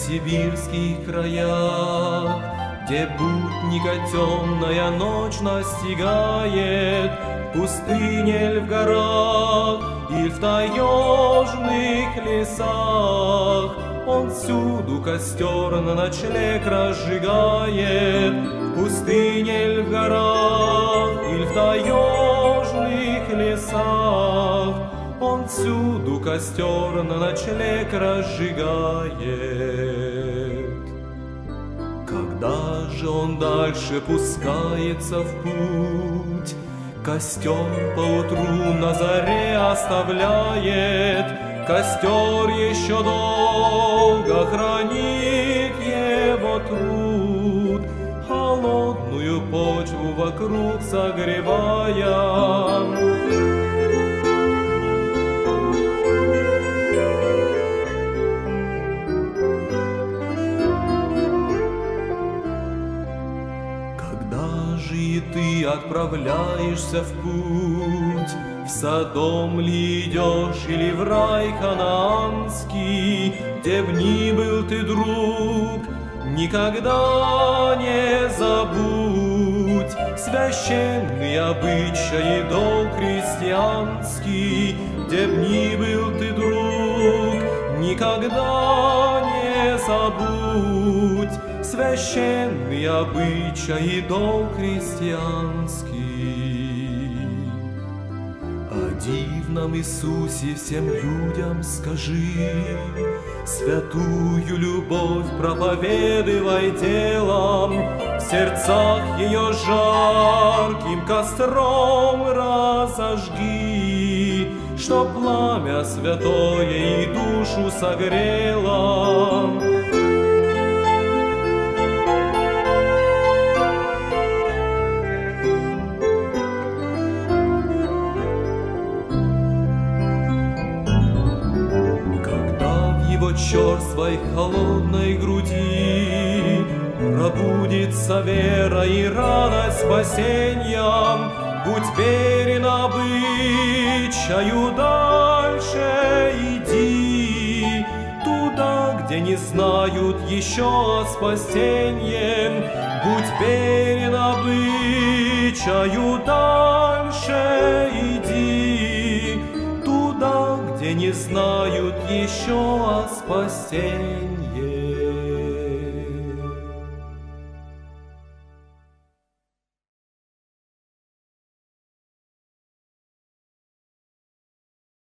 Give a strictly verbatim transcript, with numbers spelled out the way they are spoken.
сибирских краях, где будника темная ночь настигает, в пустыне ль в горах и в таежных лесах, он всюду костер на ночлег разжигает, в пустыне ль в горах или в таежных лесах, он всюду костер на ночлег разжигает. Когда же он дальше пускается в путь, костер поутру на заре оставляет, костер еще долго хранит его труд, холодную почву вокруг согревая. И ты отправляешься в путь, в Содом ли идешь или в рай ханаанский, где б ни был ты, друг, никогда не забудь священный обычай и долг христианский, где б ни был ты, друг, никогда не забудь священный обычай и долг христианский. О дивном Иисусе всем людям скажи, святую любовь проповедывай делом, в сердцах ее жарким костром разожги, чтоб пламя святое и душу согрело. Черствой холодной груди пробудится вера и радость спасенья. Будь верен обычаю, дальше иди, туда, где не знают еще о спасенье. Будь верен обычаю, дальше иди, туда, где не знают еще о спасении.